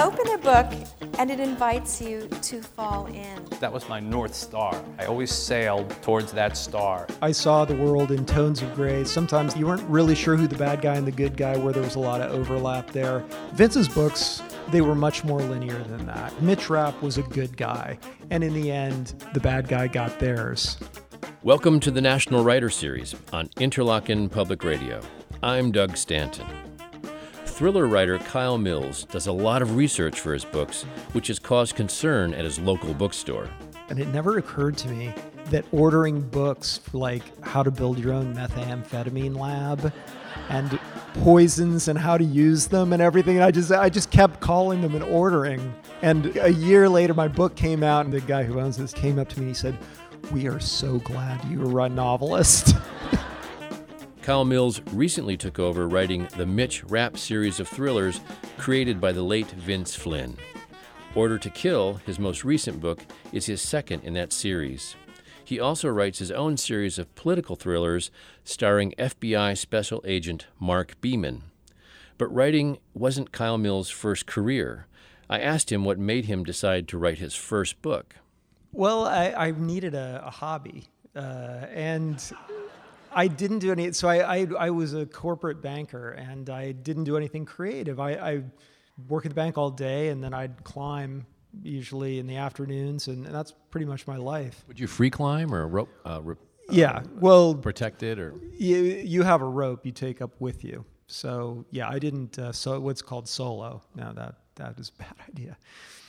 open a book and it invites you to fall in. That was my North Star. I always sailed towards that star. I saw the world in tones of gray. Sometimes you weren't really sure who the bad guy and the good guy were. There was a lot of overlap there. Vince's books, they were much more linear than that. Mitch Rapp was a good guy, and in the end, the bad guy got theirs. Welcome to the National Writer Series on Interlochen Public Radio. I'm Doug Stanton. Thriller writer Kyle Mills does a lot of research for his books, which has caused concern at his local bookstore. And it never occurred to me that ordering books for like how to build your own methamphetamine lab and poisons and how to use them and everything, I just kept calling them and ordering. And a year later, my book came out, and the guy who owns this came up to me and he said, "We are so glad you are a novelist." Kyle Mills recently took over writing the Mitch Rapp series of thrillers created by the late Vince Flynn. Order to Kill, his most recent book, is his second in that series. He also writes his own series of political thrillers starring FBI Special Agent Mark Beeman. But writing wasn't Kyle Mills' first career. I asked him what made him decide to write his first book. Well, I needed a hobby, and I didn't do any. So I was a corporate banker, and I didn't do anything creative. I work at the bank all day, and then I'd climb usually in the afternoons, and that's pretty much my life. Would you free climb or rope? Yeah, well, protected or you have a rope you take up with you. So yeah, I didn't. So what's called solo. No, that is a bad idea.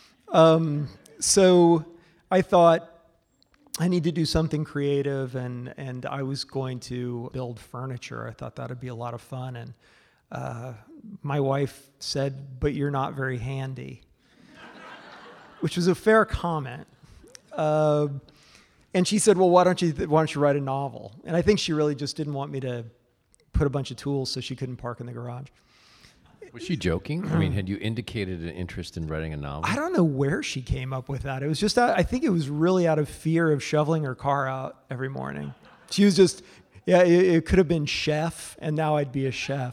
So I thought I need to do something creative, and I was going to build furniture. I thought that'd be a lot of fun, and my wife said, "But you're not very handy," which was a fair comment. And she said, "Well, why don't you write a novel?" And I think she really just didn't want me to put a bunch of tools so she couldn't park in the garage. Was she joking? I mean, had you indicated an interest in writing a novel? I don't know where she came up with that. It was just, I think it was really out of fear of shoveling her car out every morning. She was just, it could have been chef, and now I'd be a chef.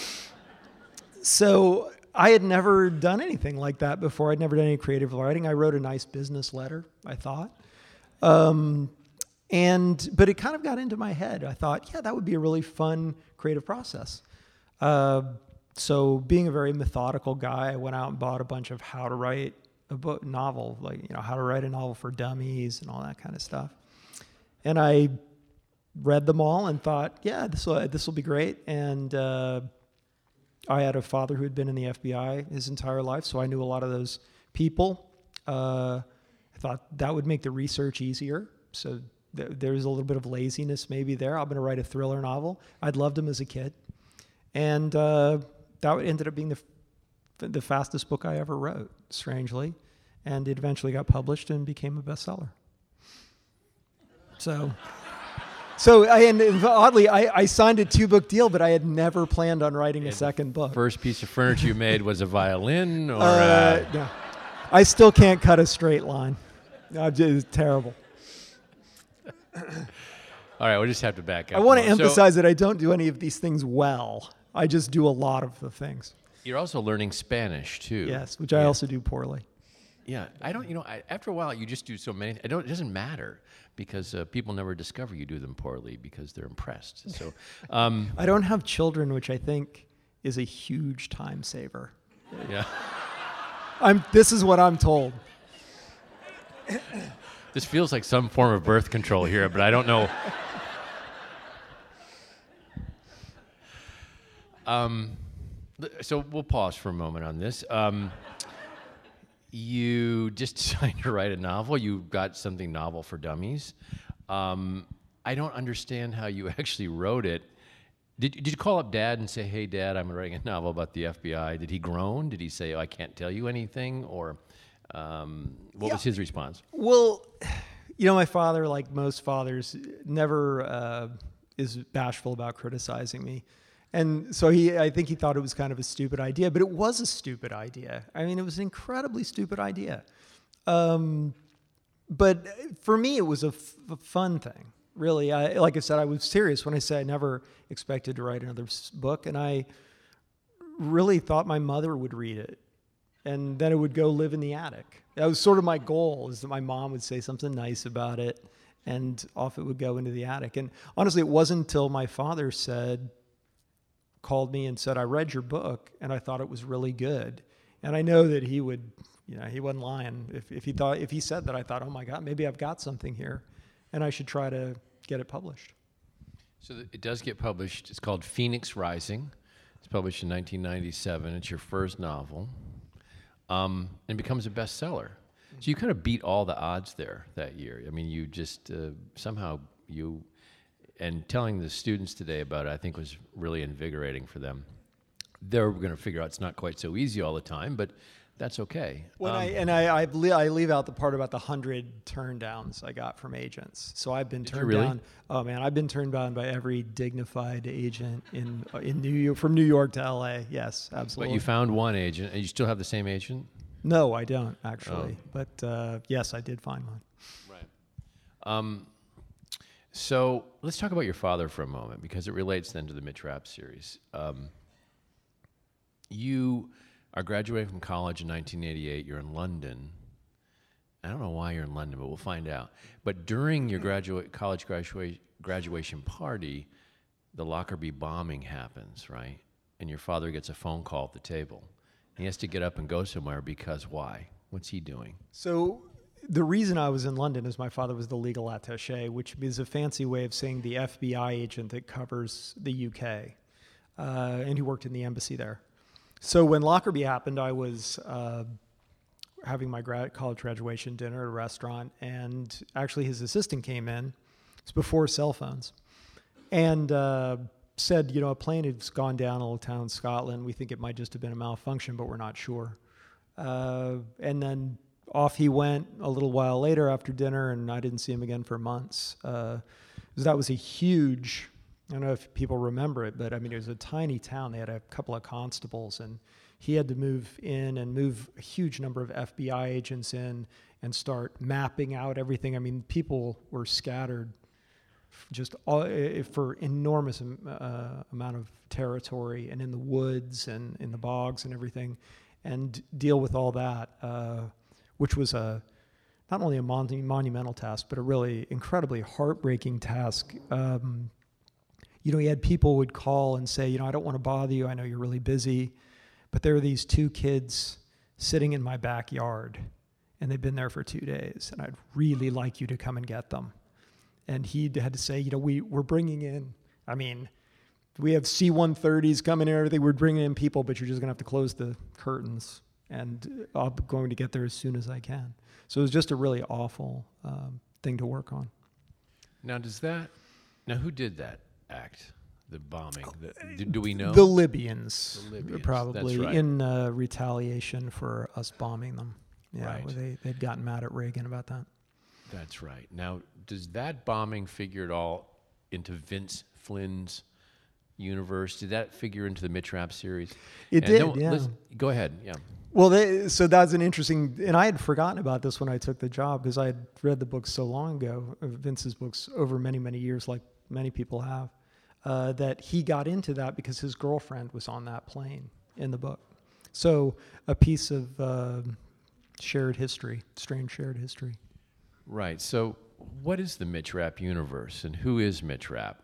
So I had never done anything like that before. I'd never done any creative writing. I wrote a nice business letter, I thought. But it kind of got into my head. I thought, that would be a really fun creative process. So being a very methodical guy, I went out and bought a bunch of how to write a novel, how to write a novel for dummies and all that kind of stuff. And I read them all and thought, this will be great. And I had a father who had been in the FBI his entire life, so I knew a lot of those people. I thought that would make the research easier. So there's a little bit of laziness maybe there. I'm going to write a thriller novel. I'd loved him as a kid. And that ended up being the fastest book I ever wrote, strangely. And it eventually got published and became a bestseller. So oddly, I signed a 2-book deal, but I had never planned on writing a second book. First piece of furniture you made was a violin? Or no. I still can't cut a straight line. It's terrible. All right, we'll just have to back up. I want to emphasize that I don't do any of these things well. I just do a lot of the things. You're also learning Spanish, too. Yes, which I also do poorly. Yeah, I don't, after a while, you just do so many. It doesn't matter because people never discover you do them poorly because they're impressed. So, I don't have children, which I think is a huge time saver. Yeah. This is what I'm told. This feels like some form of birth control here, but I don't know. So we'll pause for a moment on this. You just decided to write a novel. You got something novel for dummies. I don't understand how you actually wrote it. Did you call up Dad and say, "Hey, Dad, I'm writing a novel about the FBI"? Did he groan? Did he say, "I can't tell you anything"? Or what was his response? Well, my father, like most fathers, never is bashful about criticizing me. And so I think he thought it was kind of a stupid idea, but it was a stupid idea. I mean, it was an incredibly stupid idea. But for me, it was a fun thing, really. Like I said, I was serious when I said I never expected to write another book, and I really thought my mother would read it. and then it would go live in the attic. That was sort of my goal, is that my mom would say something nice about it, and off it would go into the attic. And honestly, it wasn't until my father called me and said, I read your book, and I thought it was really good. And I know that he would, he wasn't lying. If he said that, I thought, oh my God, maybe I've got something here, and I should try to get it published. So it does get published. It's called Phoenix Rising. It's published in 1997. It's your first novel, and becomes a bestseller. So you kind of beat all the odds there that year. I mean, you just and telling the students today about it, I think, was really invigorating for them. They're going to figure out it's not quite so easy all the time, but that's okay. I leave out the part about the 100 turndowns I got from agents. So I've been turned down. Oh man, I've been turned down by every dignified agent in New York, from New York to LA. Yes, absolutely. But you found one agent, and you still have the same agent? No, I don't actually. Oh. But yes, I did find one. Right. So let's talk about your father for a moment, because it relates then to the Mitch Rapp series. You are graduating from college in 1988. You're in London. I don't know why you're in London, but we'll find out. But during your college graduation party, the Lockerbie bombing happens, right? And your father gets a phone call at the table. He has to get up and go somewhere because why? What's he doing? So the reason I was in London is my father was the legal attaché, which is a fancy way of saying the FBI agent that covers the UK. And he worked in the embassy there. So when Lockerbie happened, I was having my college graduation dinner at a restaurant, and actually his assistant came in. It's before cell phones, and said, a plane has gone down in a little town in Scotland. We think it might just have been a malfunction, but we're not sure. And then off he went a little while later after dinner, and I didn't see him again for months. That was a huge, I don't know if people remember it, but I mean, it was a tiny town. They had a couple of constables, and he had to move in and move a huge number of FBI agents in and start mapping out everything. I mean, people were scattered just for enormous amount of territory, and in the woods and in the bogs and everything, and deal with all that, which was not only a monumental task, but a really incredibly heartbreaking task. He had people would call and say, I don't want to bother you. I know you're really busy, but there are these two kids sitting in my backyard, and they've been there for 2 days, and I'd really like you to come and get them. And he had to say, we're bringing in, we have C-130s coming in and everything. We're bringing in people, but you're just going to have to close the curtains, and I'm going to get there as soon as I can. So it was just a really awful thing to work on. Now, who did that act, the bombing? Do we know? The Libyans. Probably, that's right. In retaliation for us bombing them. Yeah, right. They'd gotten mad at Reagan about that. That's right. Now, does that bombing figure at all into Vince Flynn's universe? Did that figure into the Mitch Rapp series? It did, yeah. Go ahead, yeah. Well, so that's an interesting, and I had forgotten about this when I took the job, because I had read the books so long ago, Vince's books, over many, many years, like many people have, that he got into that because his girlfriend was on that plane in the book. So a piece of shared history, strange shared history. Right. So what is the Mitch Rapp universe, and who is Mitch Rapp?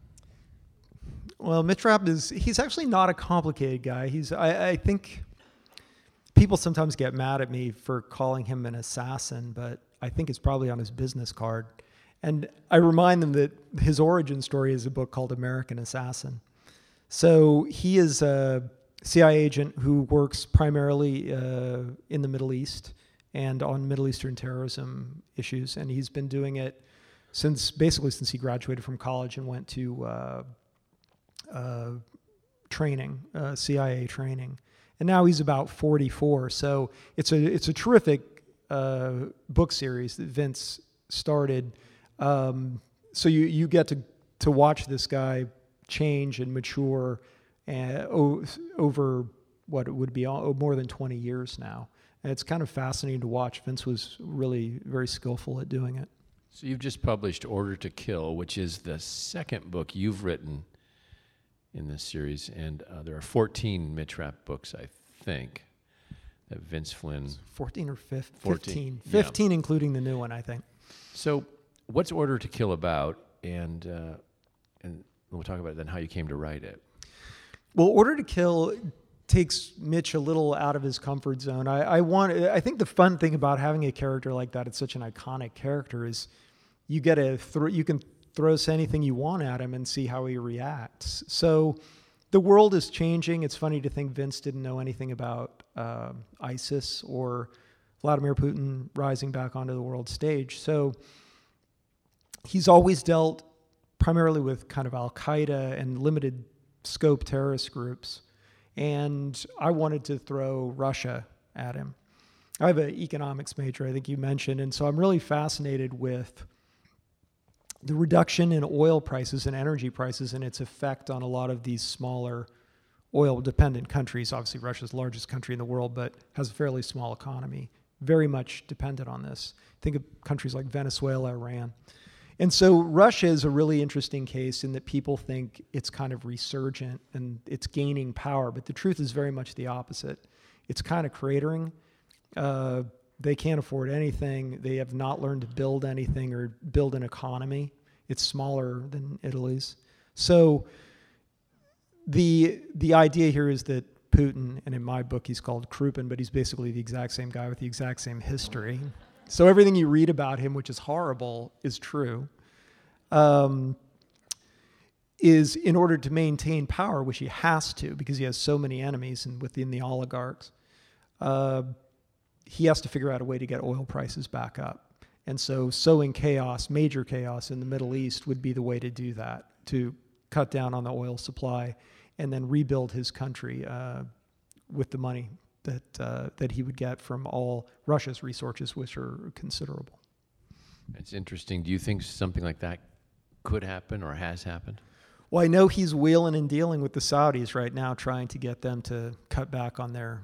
Well, Mitch Rapp he's actually not a complicated guy. I think people sometimes get mad at me for calling him an assassin, but I think it's probably on his business card. And I remind them that his origin story is a book called American Assassin. So he is a CIA agent who works primarily in the Middle East and on Middle Eastern terrorism issues. And he's been doing it since he graduated from college and went to training, CIA training. And now he's about 44. So it's a terrific book series that Vince started. So you get to watch this guy change and mature over what it would be more than 20 years now. And it's kind of fascinating to watch. Vince was really very skillful at doing it. So you've just published Order to Kill, which is the second book you've written in this series. And there are 14 Mitch Rapp books, I think. that Vince Flynn. 14 or 15. 14, 15, including the new one, I think. So, what's Order to Kill about? And we'll talk about then how you came to write it. Well, Order to Kill takes Mitch a little out of his comfort zone. I think the fun thing about having a character like that, it's such an iconic character, is you can throw anything you want at him and see how he reacts. So the world is changing. It's funny to think Vince didn't know anything about ISIS or Vladimir Putin rising back onto the world stage. So he's always dealt primarily with kind of Al-Qaeda and limited scope terrorist groups. And I wanted to throw Russia at him. I have an economics major, I think you mentioned, and so I'm really fascinated with the reduction in oil prices and energy prices and its effect on a lot of these smaller oil-dependent countries. Obviously, Russia's the largest country in the world, but has a fairly small economy, very much dependent on this. Think of countries like Venezuela, Iran. And so Russia is a really interesting case in that people think it's kind of resurgent and it's gaining power, but the truth is very much the opposite. It's kind of cratering. They can't afford anything. They have not learned to build anything or build an economy. It's smaller than Italy's. So the idea here is that Putin, and in my book he's called Krupin, but he's basically the exact same guy with the exact same history. So everything you read about him, which is horrible, is true. Is in order to maintain power, which he has to, because he has so many enemies and within the oligarchs, he has to figure out a way to get oil prices back up. And so sowing chaos, major chaos in the Middle East would be the way to do that, to cut down on the oil supply and then rebuild his country with the money that he would get from all Russia's resources, which are considerable. It's interesting. Do you think something like that could happen or has happened? Well, I know he's wheeling and dealing with the Saudis right now, trying to get them to cut back on their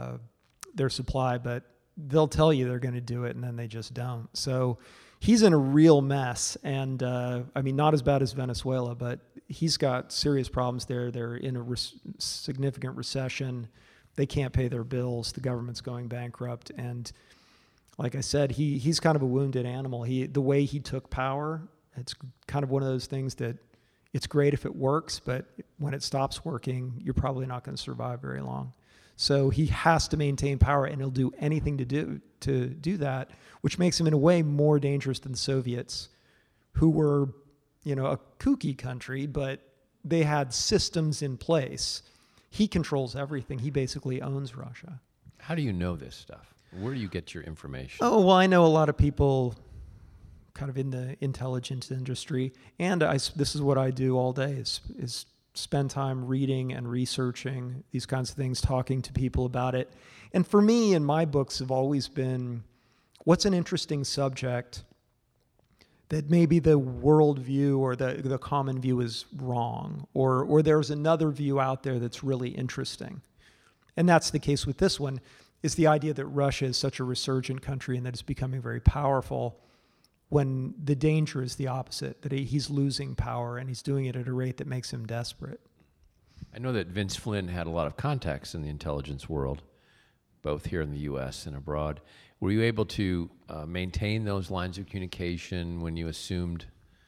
supply, but they'll tell you they're going to do it, and then they just don't. So he's in a real mess, and I mean, not as bad as Venezuela, but he's got serious problems there. They're in a significant recession. They can't pay their bills. The government's going bankrupt, and like I said, he's kind of a wounded animal. The way he took power, it's kind of one of those things that it's great if it works, but when it stops working, you're probably not going to survive very long. So he has to maintain power, and he'll do anything to do that, which makes him in a way more dangerous than the Soviets, who were, a kooky country, but they had systems in place. He controls everything. He basically owns Russia. How do you know this stuff? Where do you get your information? Oh, well, I know a lot of people kind of in the intelligence industry, and this is what I do all day is spend time reading and researching these kinds of things, talking to people about it. And for me, and my books have always been, what's an interesting subject that maybe the worldview or the common view is wrong, or there's another view out there that's really interesting. And that's the case with this one, is the idea that Russia is such a resurgent country and that it's becoming very powerful, when the danger is the opposite, that he's losing power and he's doing it at a rate that makes him desperate. I know that Vince Flynn had a lot of contacts in the intelligence world, both here in the U.S. and abroad. Were you able to maintain those lines of communication when you assumed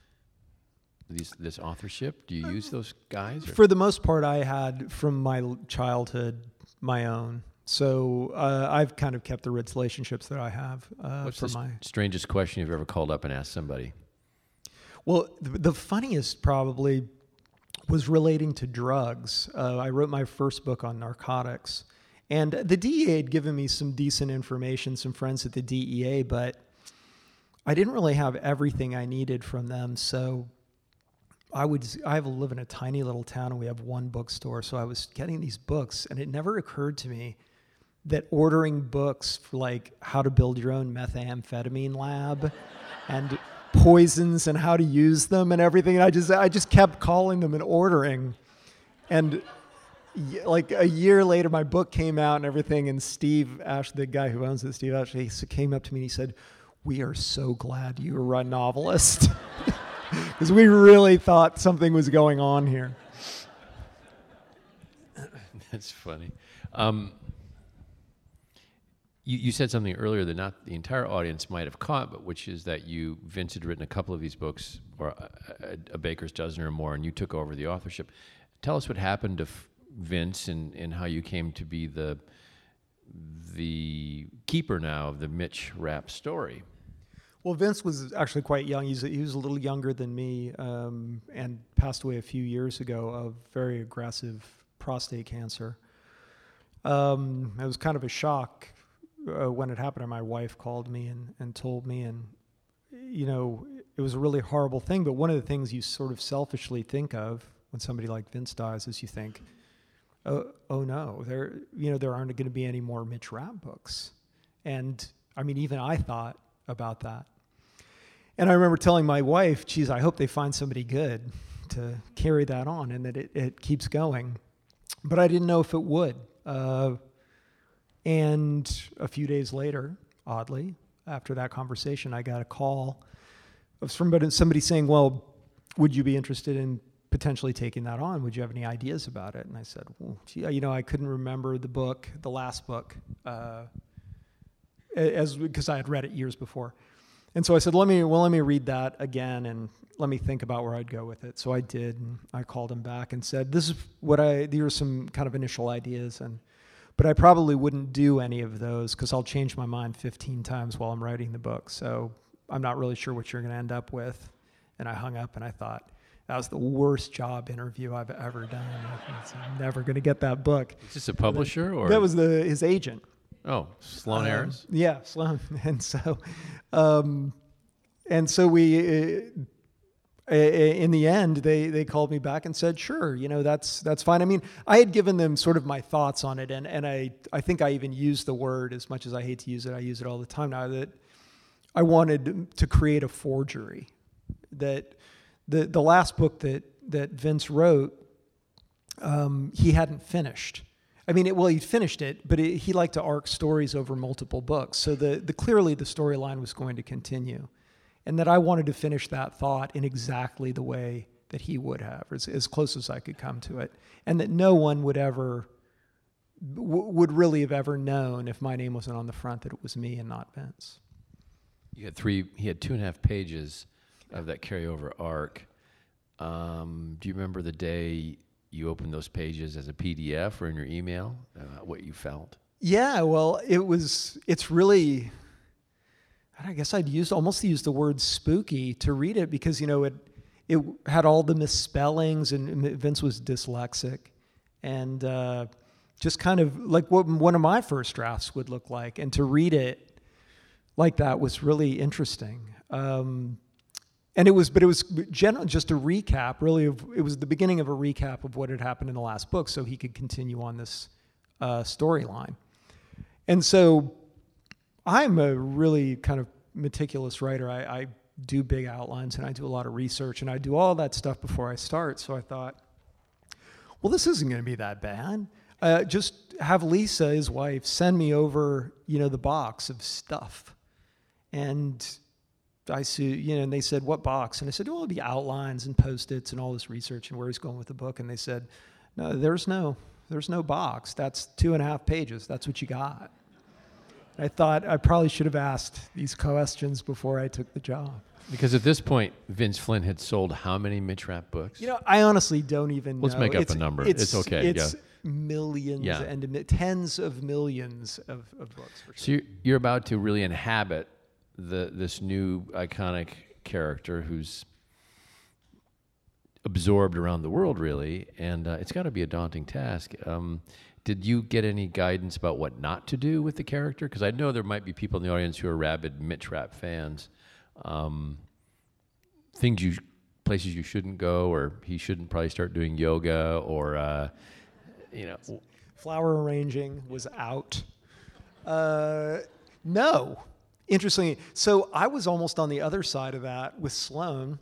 this authorship? Do you use those guys? Or? For the most part, I had from my childhood my own. So I've kind of kept the relationships that I have. What's the strangest question you've ever called up and asked somebody? Well, the funniest probably was relating to drugs. I wrote my first book on narcotics. And the DEA had given me some decent information, some friends at the DEA, but I didn't really have everything I needed from them. So I live in a tiny little town and we have one bookstore. So I was getting these books, and it never occurred to me that ordering books for like how to build your own methamphetamine lab and poisons and how to use them and everything. And I just kept calling them and ordering. And like a year later, my book came out and everything. And Steve Ash, the guy who owns it, Steve Ash, he came up to me and he said, "We are so glad you were a novelist." Because we really thought something was going on here. That's funny. You said something earlier that not the entire audience might have caught, but which is that Vince had written a couple of these books, or a baker's dozen or more, and you took over the authorship. Tell us what happened to Vince and how you came to be the keeper now of the Mitch Rapp story. Well, Vince was actually quite young. He was a little younger than me, and passed away a few years ago of very aggressive prostate cancer. It was kind of a shock when it happened, and my wife called me and told me, and it was a really horrible thing. But one of the things you sort of selfishly think of when somebody like Vince dies is you think, oh no, there aren't going to be any more Mitch Rapp books. And I mean, even I thought about that. And I remember telling my wife, geez, I hope they find somebody good to carry that on and that it keeps going. But I didn't know if it would. And a few days later, oddly, after that conversation, I got a call of somebody saying, well, would you be interested in potentially taking that on? Would you have any ideas about it? And I said, well, gee, I couldn't remember the last book, because I had read it years before. And so I said, let me read that again and let me think about where I'd go with it. So I did, and I called him back and said, these are some kind of initial ideas, but I probably wouldn't do any of those because I'll change my mind 15 times while I'm writing the book. So I'm not really sure what you're going to end up with. And I hung up and I thought, that was the worst job interview I've ever done. I'm never going to get that book. Is this a publisher or? That was his agent. Oh, Sloan Harris? Yeah, Sloan. And so we, in the end, they called me back and said, sure, that's fine. I mean, I had given them sort of my thoughts on it, and I think I even used the word, as much as I hate to use it, I use it all the time now, that I wanted to create a forgery. That the last book that Vince wrote, he hadn't finished. I mean, he finished it, but he liked to arc stories over multiple books. So clearly the storyline was going to continue. And that I wanted to finish that thought in exactly the way that he would have, as close as I could come to it. And that no one would really have ever known, if my name wasn't on the front, that it was me and not Vince. He had 2.5 pages of that carryover arc. Do you remember the day you opened those pages as a PDF or in your email, what you felt? Yeah, well, it's really, I guess I'd almost use the word spooky to read it because, it had all the misspellings and Vince was dyslexic and just kind of like what one of my first drafts would look like. And to read it like that was really interesting. But it was just a recap, really. It was the beginning of a recap of what had happened in the last book, so he could continue on this storyline. And so, I'm a really kind of meticulous writer. I do big outlines and I do a lot of research and I do all that stuff before I start. So I thought, well, this isn't going to be that bad. Just have Lisa, his wife, send me over, the box of stuff, and and they said, what box? And I said, well, it'll be outlines and Post-its and all this research and where he's going with the book. And they said, no, there's no box. That's 2.5 pages. That's what you got. And I thought I probably should have asked these questions before I took the job. Because at this point, Vince Flynn had sold how many Mitch Rapp books? I honestly don't even know. Let's make up a number. It's okay. It's millions and tens of millions of books. For sure. So you're about to really inhabit this new iconic character who's absorbed around the world, really, and it's got to be a daunting task. Did you get any guidance about what not to do with the character? Because I know there might be people in the audience who are rabid Mitch Rapp fans. Places you shouldn't go, or he shouldn't probably start doing yoga, or flower arranging was out. No. Interestingly, so I was almost on the other side of that with Sloan,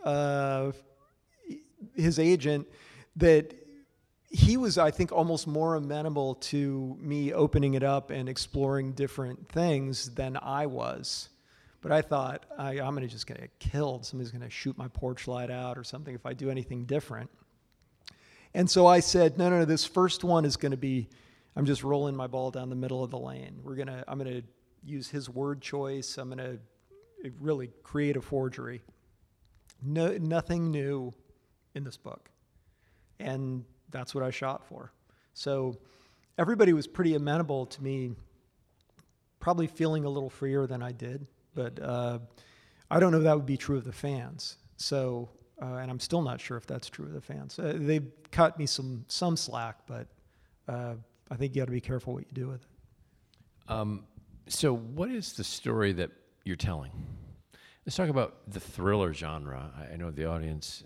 his agent, that he was, I think, almost more amenable to me opening it up and exploring different things than I was. But I thought, I'm just going to get killed. Somebody's going to shoot my porch light out or something if I do anything different. And so I said, no, this first one is going to be, I'm just rolling my ball down the middle of the lane. I'm gonna use his word choice. I'm gonna really create a forgery. No, nothing new in this book, and that's what I shot for. So everybody was pretty amenable to me, probably feeling a little freer than I did, but I don't know if that would be true of the fans. So, and I'm still not sure if that's true of the fans. They've cut me some slack, but I think you got to be careful what you do with it. So what is the story that you're telling? Let's talk about the thriller genre. I know the audience,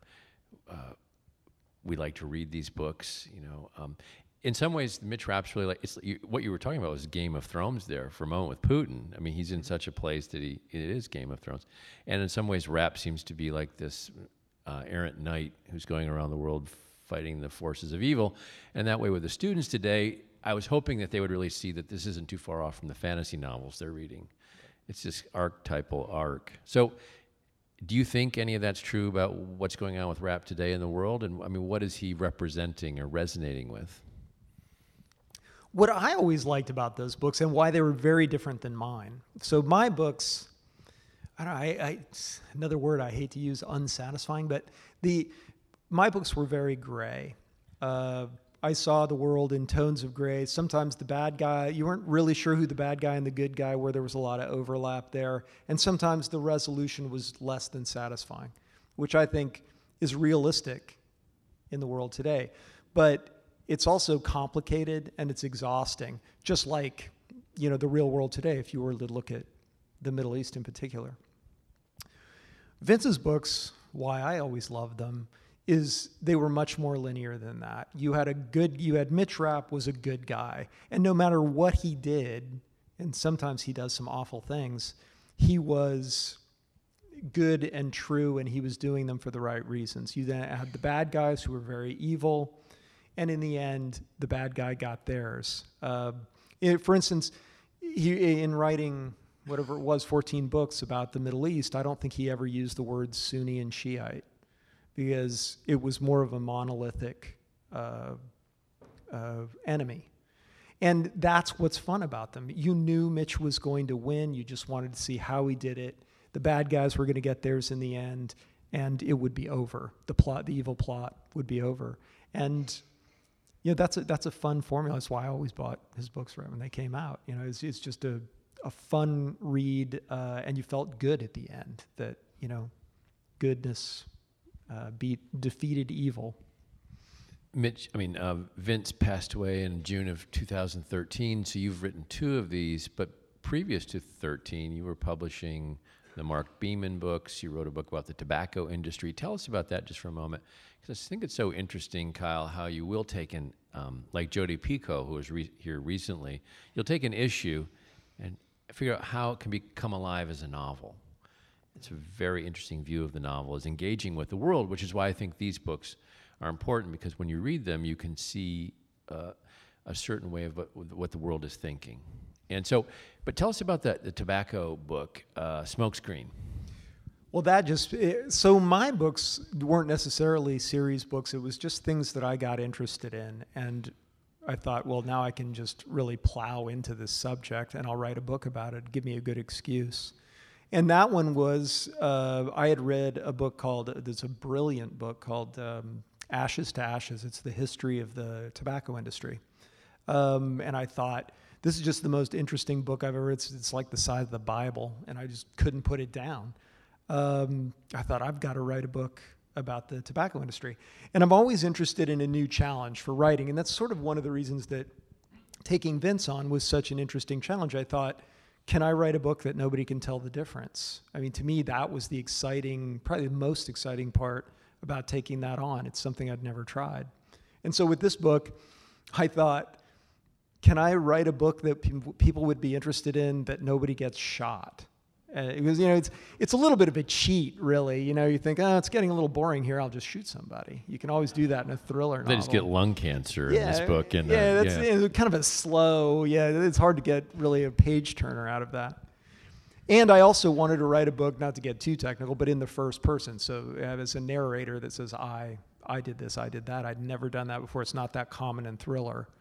we like to read these books, in some ways, Mitch Rapp's really what you were talking about was Game of Thrones there for a moment with Putin. I mean, he's in such a place that it is Game of Thrones. And in some ways, Rapp seems to be like this errant knight who's going around the world fighting the forces of evil. And that way with the students today, I was hoping that they would really see that this isn't too far off from the fantasy novels they're reading. It's this archetypal arc. So do you think any of that's true about what's going on with Rapp today in the world? And I mean, what is he representing or resonating with? What I always liked about those books and why they were very different than mine. So my books, another word I hate to use, unsatisfying, but my books were very gray. I saw the world in tones of gray. Sometimes the bad guy, you weren't really sure who the bad guy and the good guy were. There was a lot of overlap there. And sometimes the resolution was less than satisfying, which I think is realistic in the world today. But it's also complicated and it's exhausting, just like, the real world today, if you were to look at the Middle East in particular. Vince's books, why I always loved them, is they were much more linear than that. You had Mitch Rapp was a good guy, and no matter what he did, and sometimes he does some awful things, he was good and true, and he was doing them for the right reasons. You then had the bad guys who were very evil, and in the end, the bad guy got theirs. For instance, in writing whatever it was, 14 books about the Middle East, I don't think he ever used the words Sunni and Shiite, because it was more of a monolithic enemy. And that's what's fun about them. You knew Mitch was going to win. You just wanted to see how he did it. The bad guys were going to get theirs in the end, and it would be over. The evil plot would be over. And that's a fun formula. That's why I always bought his books right when they came out. It's just a fun read, and you felt good at the end that goodness defeated evil. Vince passed away in June of 2013, so you've written 2 of these, but previous to 13, you were publishing the Mark Beeman books. You wrote a book about the tobacco industry. Tell us about that just for a moment, because I think it's so interesting, Kyle, how you will take like Jodi Picoult, who was here recently, you'll take an issue and figure out how it can become alive as a novel. It's a very interesting view of the novel, is engaging with the world, which is why I think these books are important, because when you read them, you can see a certain way of what the world is thinking. And so, but tell us about the tobacco book, Smokescreen. Well, so my books weren't necessarily series books. It was just things that I got interested in. And I thought, well, now I can just really plow into this subject and I'll write a book about it. Give me a good excuse. And that one was, I had read a book there's a brilliant book called Ashes to Ashes. It's the history of the tobacco industry. And I thought, this is just the most interesting book I've ever read. It's like the size of the Bible, and I just couldn't put it down. I thought, I've got to write a book about the tobacco industry. And I'm always interested in a new challenge for writing, and that's sort of one of the reasons that taking Vince on was such an interesting challenge. I thought, can I write a book that nobody can tell the difference? I mean, to me, that was probably the most exciting part about taking that on. It's something I'd never tried. And so with this book, I thought, can I write a book that people would be interested in that nobody gets shot? Because, it's a little bit of a cheat, really. You think, it's getting a little boring here. I'll just shoot somebody. You can always do that in a thriller novel. They just get lung cancer in this book. That's kind of a slow, it's hard to get really a page turner out of that. And I also wanted to write a book, not to get too technical, but in the first person. So as a narrator that says, I did this, I did that. I'd never done that before. It's not that common in thriller.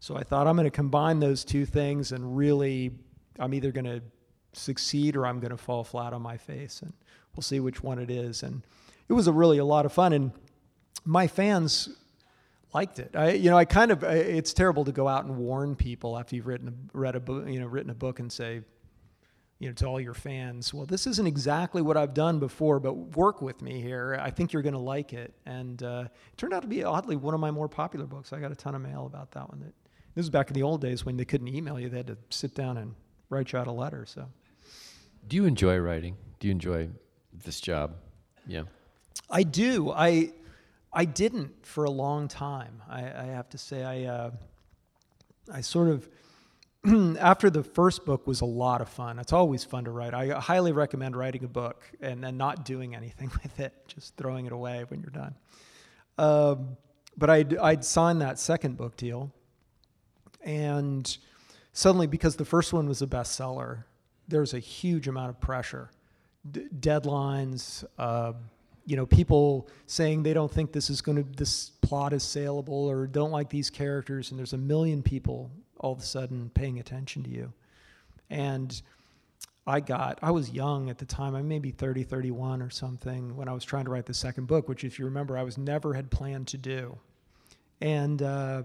So I thought I'm going to combine those two things, and really, I'm either going to succeed or I'm going to fall flat on my face, and we'll see which one it is. And it was really a lot of fun, and my fans liked it. It's terrible to go out and warn people after you've written a book and say, to all your fans, well, this isn't exactly what I've done before, but work with me here. I think you're going to like it. And it turned out to be, oddly, one of my more popular books. I got a ton of mail about that one. This was back in the old days when they couldn't email you. They had to sit down and write you out a letter. So, do you enjoy writing? Do you enjoy this job? Yeah. I do. I didn't for a long time. I have to say, I sort of, after the first book was a lot of fun. It's always fun to write. I highly recommend writing a book and then not doing anything with it, just throwing it away when you're done. But I'd signed that second book deal, and suddenly, because the first one was a bestseller, there's a huge amount of pressure, deadlines. People saying they don't think this plot is saleable, or don't like these characters, and there's a million people all of a sudden paying attention to you. And I was young at the time. I may be 30, 31 or something when I was trying to write the second book, which, if you remember, I never had planned to do. And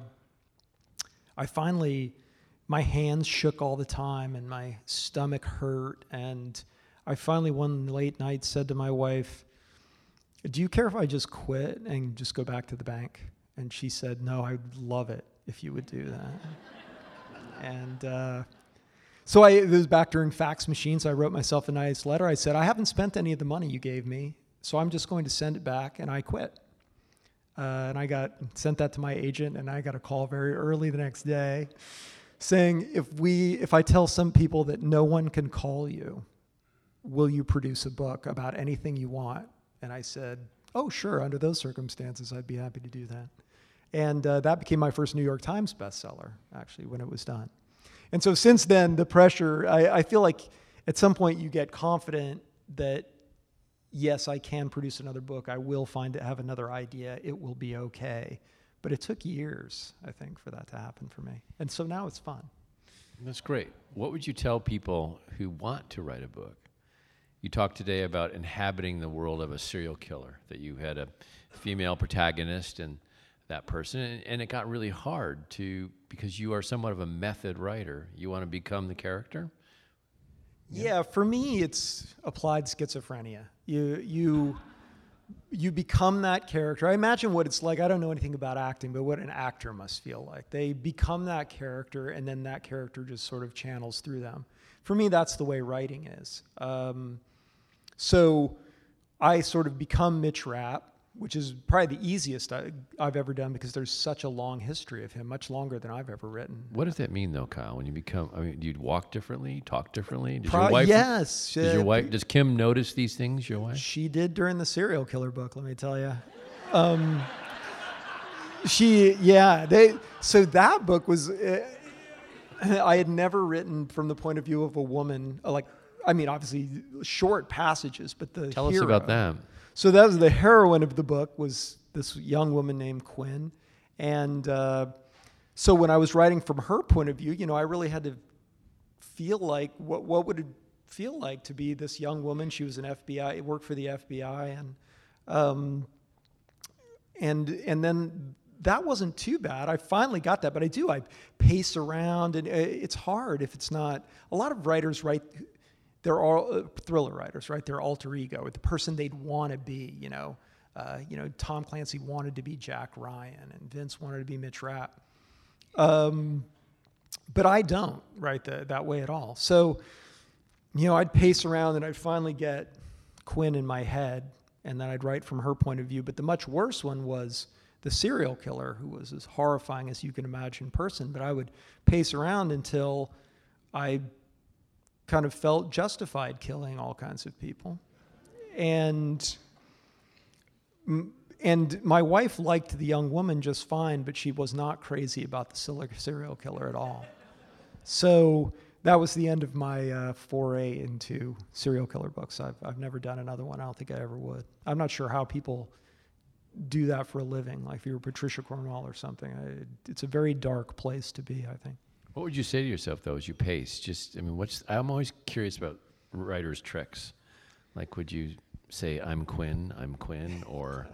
I finally, my hands shook all the time and my stomach hurt. And I finally, one late night, said to my wife, "Do you care if I just quit and just go back to the bank?" And she said, "No, I'd love it if you would do that." And so it was back during fax machines. I wrote myself a nice letter. I said, "I haven't spent any of the money you gave me, so I'm just going to send it back," and I quit. And I sent that to my agent, and I got a call very early the next day saying, if I tell some people that no one can call you, will you produce a book about anything you want? And I said, "Oh, sure, under those circumstances, I'd be happy to do that." And that became my first New York Times bestseller, actually, when it was done. And so since then, the pressure, I feel like at some point you get confident that, yes, I can produce another book. I will have another idea. It will be okay. But it took years, I think, for that to happen for me. And so now it's fun. That's great. What would you tell people who want to write a book? You talked today about inhabiting the world of a serial killer, that you had a female protagonist and that person, and it got really hard because you are somewhat of a method writer. You want to become the character? Yeah, for me, it's applied schizophrenia. You become that character. I imagine what it's like. I don't know anything about acting, but what an actor must feel like. They become that character, and then that character just sort of channels through them. For me, that's the way writing is. So I sort of become Mitch Rapp, which is probably the easiest I've ever done because there's such a long history of him, much longer than I've ever written. What does that mean, though, Kyle? When you become, do you walk differently, talk differently? Yes. Does Kim notice these things, your wife? She did during the serial killer book, let me tell you. So that book was, I had never written from the point of view of a woman, obviously short passages, but the Tell hero. us about that. So that was the heroine of the book, was this young woman named Quinn. And so when I was writing from her point of view, I really had to feel like, what would it feel like to be this young woman? She was an FBI, worked for the FBI. And then that wasn't too bad. I finally got that, but I pace around, and it's hard if it's not. A lot of writers write, they're all thriller writers, right? Their alter ego, or the person they'd want to be. Tom Clancy wanted to be Jack Ryan, and Vince wanted to be Mitch Rapp. But I don't write that way at all. So, I'd pace around, and I'd finally get Quinn in my head, and then I'd write from her point of view. But the much worse one was the serial killer, who was as horrifying as you can imagine person. But I would pace around until I kind of felt justified killing all kinds of people. And my wife liked the young woman just fine, but she was not crazy about the serial killer at all. So that was the end of my foray into serial killer books. I've never done another one. I don't think I ever would. I'm not sure how people do that for a living, like if you were Patricia Cornwell or something. It's a very dark place to be, I think. What would you say to yourself, though, as you pace? I'm always curious about writers' tricks. Like, would you say, I'm Quinn, or...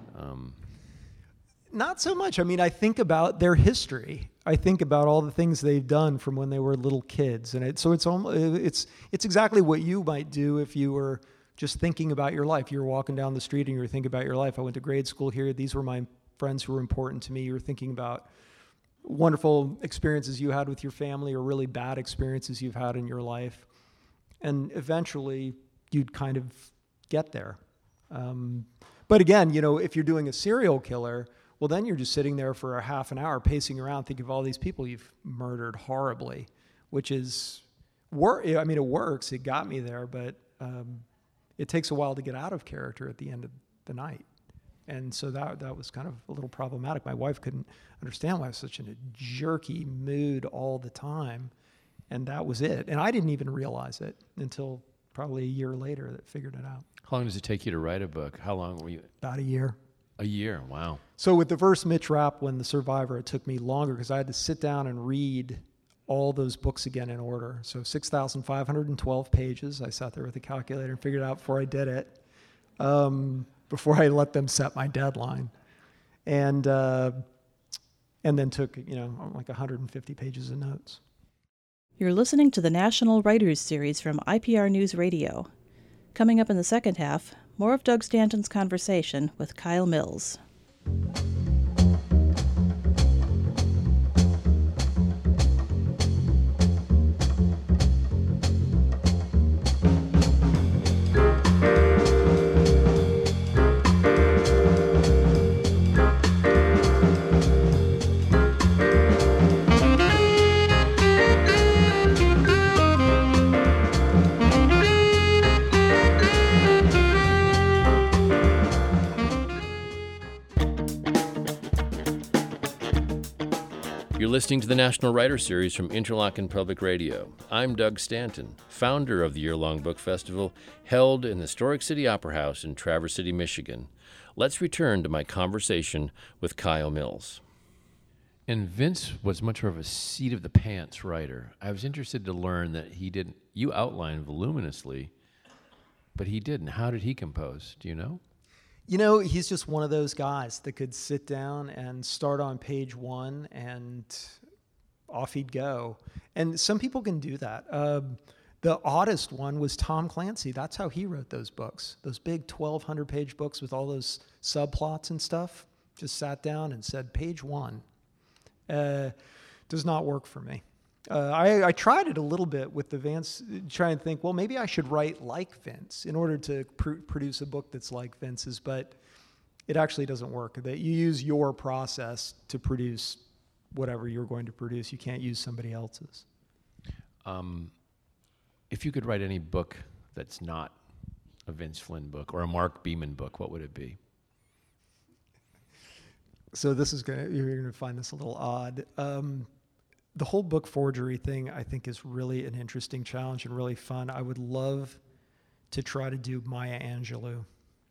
Not so much. I mean, I think about their history. I think about all the things they've done from when they were little kids. And it's exactly what you might do if you were just thinking about your life. You were walking down the street and you were thinking about your life. I went to grade school here. These were my friends who were important to me. You were thinking about wonderful experiences you had with your family or really bad experiences you've had in your life. And eventually you'd kind of get there. But again, if you're doing a serial killer, well, then you're just sitting there for a half an hour pacing around thinking of all these people you've murdered horribly, which is I mean, it works. It got me there, but it takes a while to get out of character at the end of the night. And so that was kind of a little problematic. My wife couldn't understand why I was such in a jerky mood all the time. And that was it. And I didn't even realize it until probably a year later that figured it out. How long does it take you to write a book? How long were you? About a year. A year, wow. So with the first Mitch Rapp one, The Survivor, it took me longer because I had to sit down and read all those books again in order. So 6,512 pages. I sat there with a calculator and figured it out before I did it, before I let them set my deadline. And then took, like 150 pages of notes. You're listening to the National Writers Series from IPR News Radio. Coming up in the second half, more of Doug Stanton's conversation with Kyle Mills. You're listening to the National Writer Series from Interlochen Public Radio. I'm Doug Stanton, founder of the year-long book festival held in the historic City Opera House in Traverse City, Michigan. Let's return to my conversation with Kyle Mills. And Vince was much more of a seat-of-the-pants writer. I was interested to learn that he didn't. You outlined voluminously, but he didn't. How did he compose? Do you know? He's just one of those guys that could sit down and start on page one and off he'd go. And some people can do that. The oddest one was Tom Clancy. That's how he wrote those books, those big 1,200-page books with all those subplots and stuff. Just sat down and said, page one. Does not work for me. I tried it a little bit with the Vance, trying to think, well, maybe I should write like Vince in order to produce a book that's like Vince's, but it actually doesn't work. That you use your process to produce whatever you're going to produce. You can't use somebody else's. If you could write any book that's not a Vince Flynn book or a Mark Beeman book, what would it be? So you're gonna find this a little odd. The whole book forgery thing, I think, is really an interesting challenge and really fun. I would love to try to do Maya Angelou.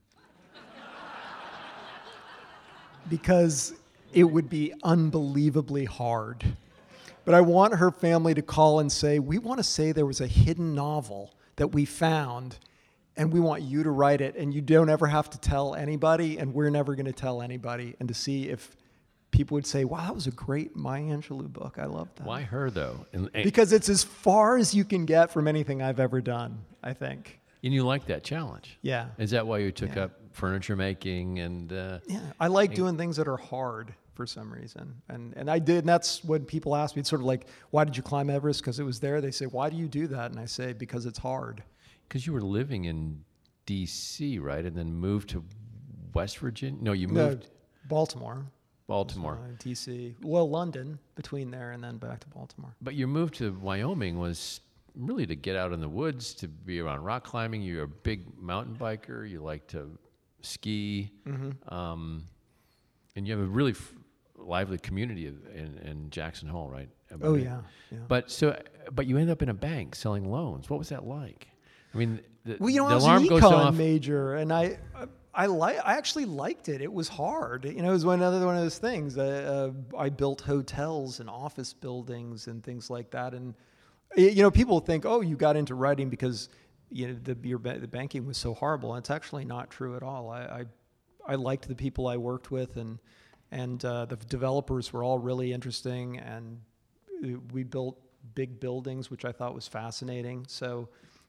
Because it would be unbelievably hard. But I want her family to call and say, we want to say there was a hidden novel that we found, and we want you to write it, and you don't ever have to tell anybody, and we're never going to tell anybody, and to see if people would say, wow, that was a great Maya Angelou book. I love that. Why her, though? Because it's as far as you can get from anything I've ever done, I think. And you like that challenge? Yeah. Is that why you took up furniture making and... yeah, I like doing things that are hard for some reason. And I did, and that's when people ask me, it's sort of like, why did you climb Everest? Because it was there. They say, why do you do that? And I say, because it's hard. Because you were living in D.C., right? And then moved to West Virginia? No, you moved... Baltimore. D.C. Well, London, between there and then back to Baltimore. But your move to Wyoming was really to get out in the woods, to be around rock climbing. You're a big mountain biker. You like to ski. Mm-hmm. And you have a really lively community in Jackson Hole, right? Yeah. But you ended up in a bank selling loans. What was that like? I mean, Well, you know, the I was alarm an goes econ off. major, and I actually liked it. It was hard. You know, it was another one of those things. I built hotels and office buildings and things like that. And you know, people think, oh, you got into writing because you know the banking was so horrible. And it's actually not true at all. I liked the people I worked with, and the developers were all really interesting, and we built big buildings, which I thought was fascinating. So.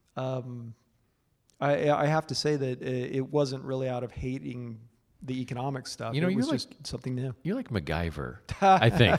I have to say that it wasn't really out of hating the economic stuff. You know, it was you're just something new. You're like MacGyver, I think.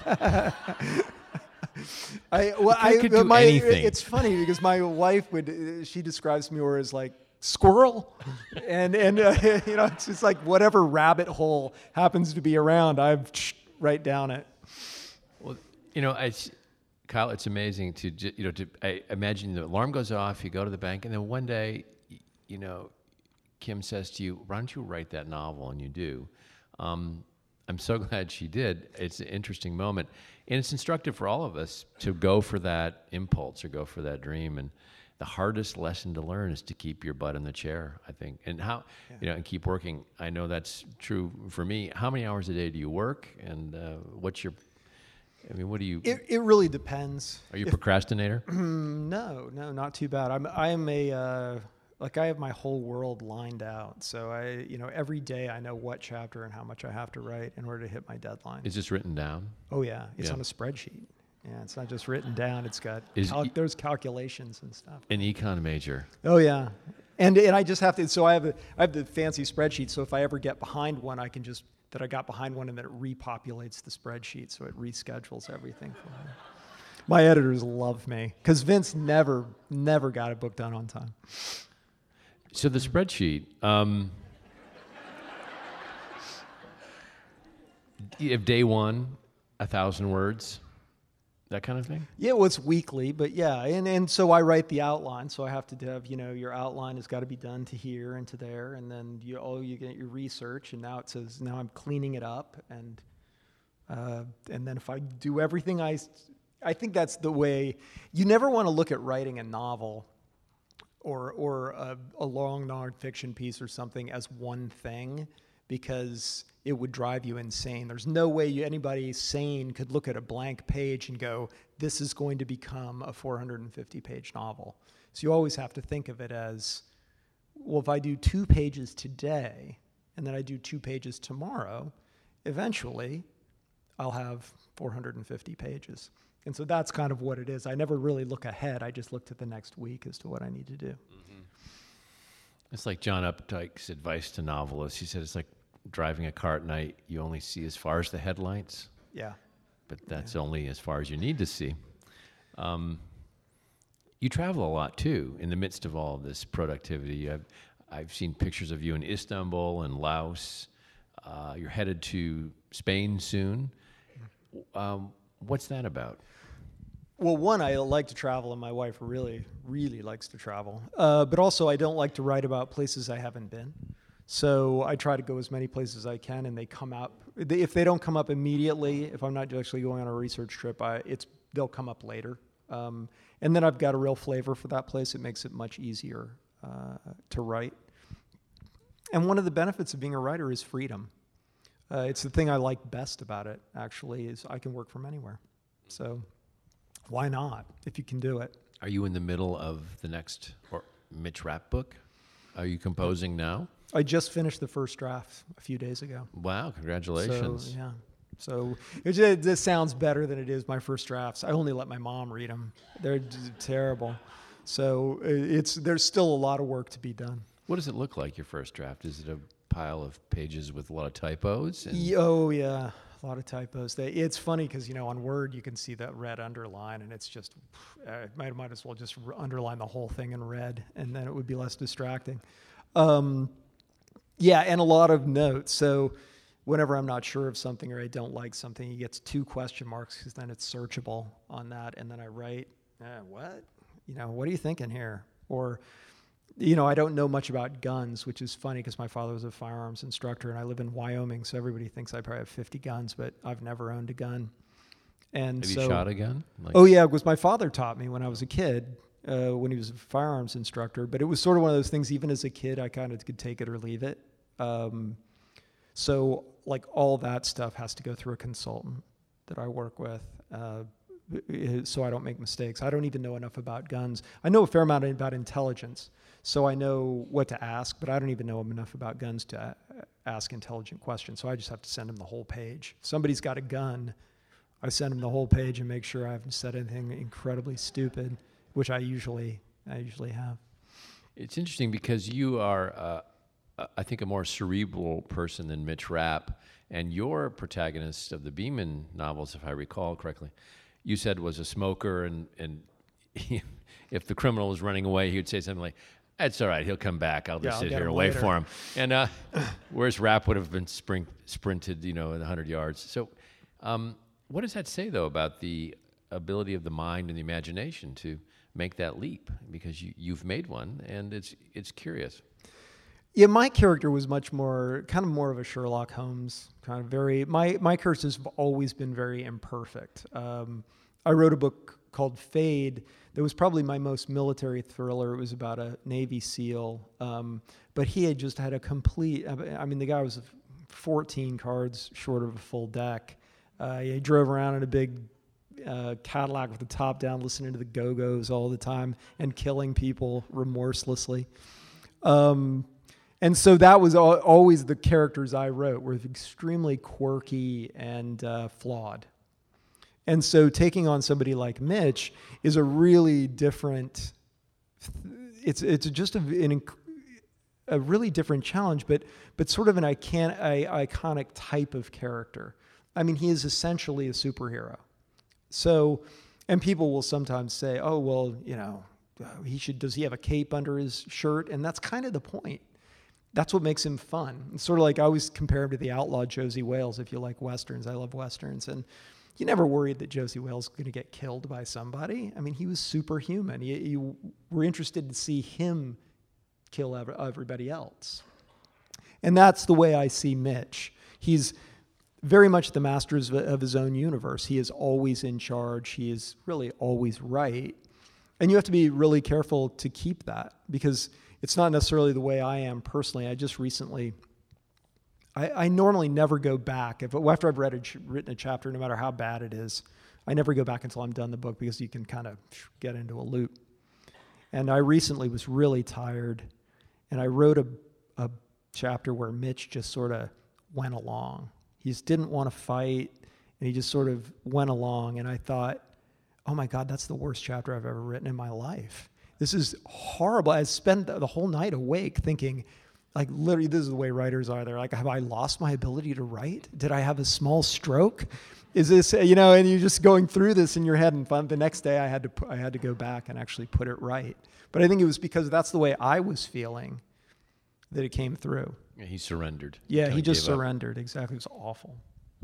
I could do anything. It's funny because my wife she describes me more as like squirrel, and you know, it's just like whatever rabbit hole happens to be around, I've right down it. Well, you know, Kyle, it's amazing I imagine the alarm goes off, you go to the bank, and then one day, you know, Kim says to you, why don't you write that novel? And you do. I'm so glad she did. It's an interesting moment. And it's instructive for all of us to go for that impulse or go for that dream. And the hardest lesson to learn is to keep your butt in the chair, I think. And and keep working. I know that's true for me. How many hours a day do you work? And what do you... It really depends. Are you a procrastinator? No, not too bad. I am a... I have my whole world lined out. So every day I know what chapter and how much I have to write in order to hit my deadline. Is this written down? Oh yeah, it's on a spreadsheet. Yeah, it's not just written down. It's got there's calculations and stuff. An econ major. Oh yeah, and I just have to. So I have the fancy spreadsheet. So if I ever get behind one, I can just that I got behind one, and then it repopulates the spreadsheet. So it reschedules everything for me. My editors love me because Vince never got a book done on time. So the spreadsheet, you have day one, 1,000 words, that kind of thing? Yeah, well, it's weekly, but yeah, and so I write the outline. So I have to have, your outline has got to be done to here and to there, and then you get your research, and now it says now I'm cleaning it up, and then if I do everything, I think that's the way. You never want to look at writing a novel or a long nonfiction piece or something as one thing, because it would drive you insane. There's no way anybody sane could look at a blank page and go, this is going to become a 450-page novel. So you always have to think of it as, well, if I do 2 pages today and then I do 2 pages tomorrow, eventually I'll have 450 pages. And so that's kind of what it is. I never really look ahead. I just look to the next week as to what I need to do. Mm-hmm. It's like John Updike's advice to novelists. He said it's like driving a car at night. You only see as far as the headlights. Yeah. But that's only as far as you need to see. You travel a lot, too, in the midst of all of this productivity. I've seen pictures of you in Istanbul and Laos. You're headed to Spain soon. What's that about? Well, one, I like to travel, and my wife really, really likes to travel. But also, I don't like to write about places I haven't been. So I try to go as many places as I can, and they come up. If they don't come up immediately, if I'm not actually going on a research trip, they'll come up later. And then I've got a real flavor for that place. It makes it much easier to write. And one of the benefits of being a writer is freedom. It's the thing I like best about it, actually, is I can work from anywhere. So why not, if you can do it? Are you in the middle of the next Mitch Rapp book? Are you composing now? I just finished the first draft a few days ago. Wow, congratulations. So, yeah. So this sounds better than it is. My first drafts, I only let my mom read them. They're terrible. So there's still a lot of work to be done. What does it look like, your first draft? Is it a pile of pages with a lot of typos? Oh, yeah. A lot of typos. It's funny because, on Word, you can see that red underline, and it's just, might as well just underline the whole thing in red, and then it would be less distracting. Yeah, and a lot of notes. So whenever I'm not sure of something or I don't like something, he gets 2 question marks because then it's searchable on that, and then I write, what? What are you thinking here? Or... I don't know much about guns, which is funny because my father was a firearms instructor, and I live in Wyoming, so everybody thinks I probably have 50 guns, but I've never owned a gun. And have you shot a gun? Oh, yeah, because my father taught me when I was a kid, when he was a firearms instructor. But it was sort of one of those things, even as a kid, I kind of could take it or leave it. So like all that stuff has to go through a consultant that I work with, so I don't make mistakes. I don't even know enough about guns. I know a fair amount about intelligence, so I know what to ask, but I don't even know enough about guns to ask intelligent questions. So I just have to send him the whole page. If somebody's got a gun, I send him the whole page and make sure I haven't said anything incredibly stupid, which I usually have. It's interesting because you are, I think, a more cerebral person than Mitch Rapp, and your protagonist of the Beeman novels, if I recall correctly, you said was a smoker, and if the criminal was running away, he would say something like, "That's all right, he'll come back. I'll just sit here and wait for him." And whereas Rapp would have been sprinted, in 100 yards. So, what does that say though about the ability of the mind and the imagination to make that leap? Because you've made one, and it's curious. Yeah, my character was more of a Sherlock Holmes kind of my characters have always been very imperfect. I wrote a book called Fade that was probably my most military thriller. It was about a Navy SEAL, but he had just had a complete, the guy was 14 cards short of a full deck. He drove around in a big Cadillac with the top down, listening to the Go-Go's all the time and killing people remorselessly. And so that was always the characters I wrote were extremely quirky and flawed. And so taking on somebody like Mitch is a really different, it's just a really different challenge, but sort of an iconic type of character. I mean, he is essentially a superhero. So, and people will sometimes say, oh, well, does he have a cape under his shirt? And that's kind of the point. That's what makes him fun. It's sort of like I always compare him to the outlaw Josie Wales, if you like Westerns. I love Westerns. And you never worried that Josie Wales was going to get killed by somebody. I mean, he was superhuman. You were interested to see him kill everybody else. And that's the way I see Mitch. He's very much the master of his own universe. He is always in charge. He is really always right. And you have to be really careful to keep that, because it's not necessarily the way I am personally. I just recently, I normally never go back. After I've written a chapter, no matter how bad it is, I never go back until I'm done the book, because you can kind of get into a loop. And I recently was really tired, and I wrote a chapter where Mitch just sort of went along. He just didn't want to fight, and he just sort of went along. And I thought, oh my God, that's the worst chapter I've ever written in my life. This is horrible. I spent the whole night awake thinking, like, literally, this is the way writers are. They're like, have I lost my ability to write? Did I have a small stroke? Is this, and you're just going through this in your head. And the next day I had to go back and actually put it right. But I think it was because that's the way I was feeling that it came through. Yeah, he surrendered. Yeah, he just surrendered. Exactly. It was awful.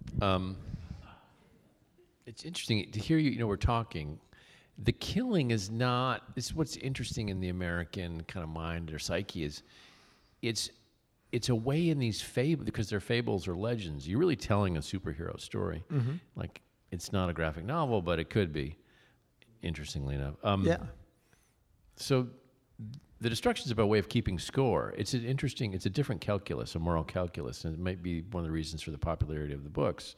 It's interesting to hear you, we're talking. The killing is not, this is what's interesting in the American kind of mind or psyche is it's a way in these fables, because they're fables or legends. You're really telling a superhero story. Mm-hmm. Like, it's not a graphic novel, but it could be, interestingly enough. Yeah. So the destruction is about a way of keeping score. It's a different calculus, a moral calculus, and it might be one of the reasons for the popularity of the books.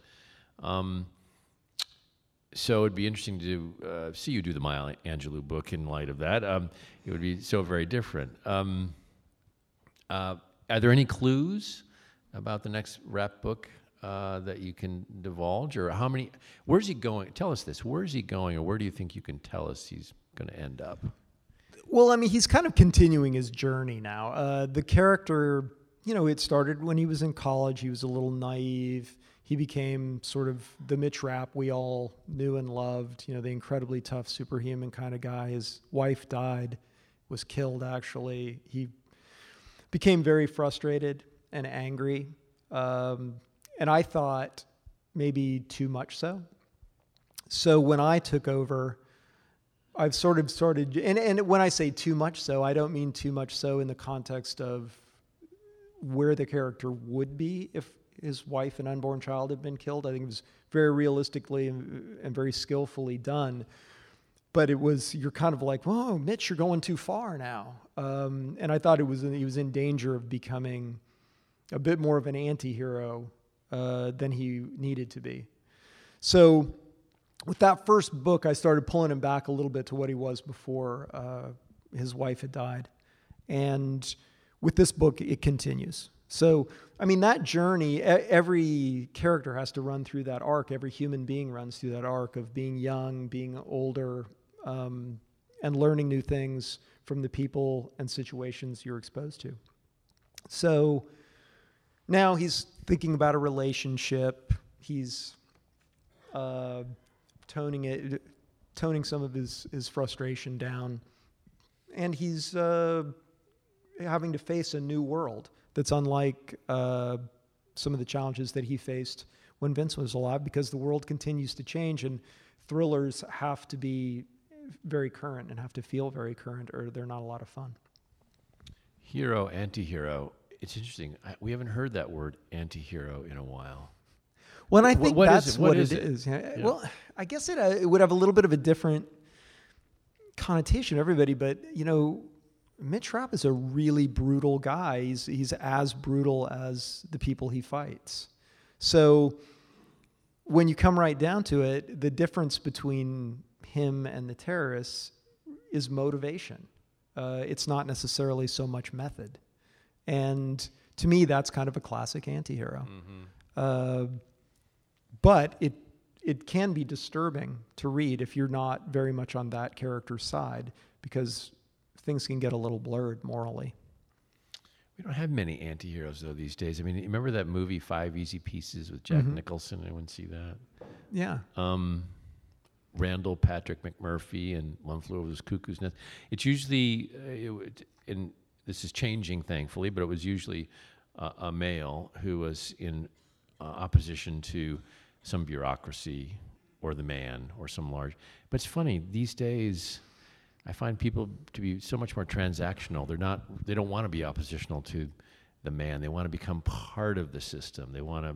So it'd be interesting to see you do the Maya Angelou book in light of that. It would be so very different. Are there any clues about the next Rapp book that you can divulge, or where's he going? Tell us this. Where's he going, or where do you think you can tell us he's going to end up? Well, he's kind of continuing his journey now. The character, it started when he was in college. He was a little naive. He became sort of the Mitch Rapp we all knew and loved, the incredibly tough, superhuman kind of guy. His wife died, was killed, actually. He became very frustrated and angry. And I thought maybe too much so. So when I took over, I've sort of started, and when I say too much so, I don't mean too much so in the context of where the character would be if his wife and unborn child had been killed. I think it was very realistically and very skillfully done. but you're kind of like, whoa, Mitch, you're going too far now. And I thought he was in danger of becoming a bit more of an anti-hero than he needed to be. So with that first book, I started pulling him back a little bit to what he was before his wife had died. And with this book, it continues. So, I mean, that journey, every character has to run through that arc. Every human being runs through that arc of being young, being older, and learning new things from the people and situations you're exposed to. So now he's thinking about a relationship. He's toning some of his frustration down. And he's having to face a new world that's unlike some of the challenges that he faced when Vince was alive, because the world continues to change and thrillers have to be very current and have to feel very current, or they're not a lot of fun. Hero, anti-hero. It's interesting. We haven't heard that word anti-hero in a while. Well, and I think that's what it is. Yeah. Well, I guess it would have a little bit of a different connotation, everybody, but, you know, Mitch Rapp is a really brutal guy. He's as brutal as the people he fights. So when you come right down to it, the difference between him and the terrorists is motivation. It's not necessarily so much method. And to me, that's kind of a classic anti-hero. Mm-hmm. But it can be disturbing to read if you're not very much on that character's side, because things can get a little blurred morally. We don't have many anti-heroes, though, these days. I mean, you remember that movie 5 Easy Pieces with Jack Nicholson? Anyone see that? Yeah. Randall Patrick McMurphy and One Flew Over the Cuckoo's Nest. It's usually, and this is changing, thankfully, but it was usually a male who was in opposition to some bureaucracy or the man or some large. But it's funny, these days I find people to be so much more transactional. They don't want to be oppositional to the man. They want to become part of the system. They want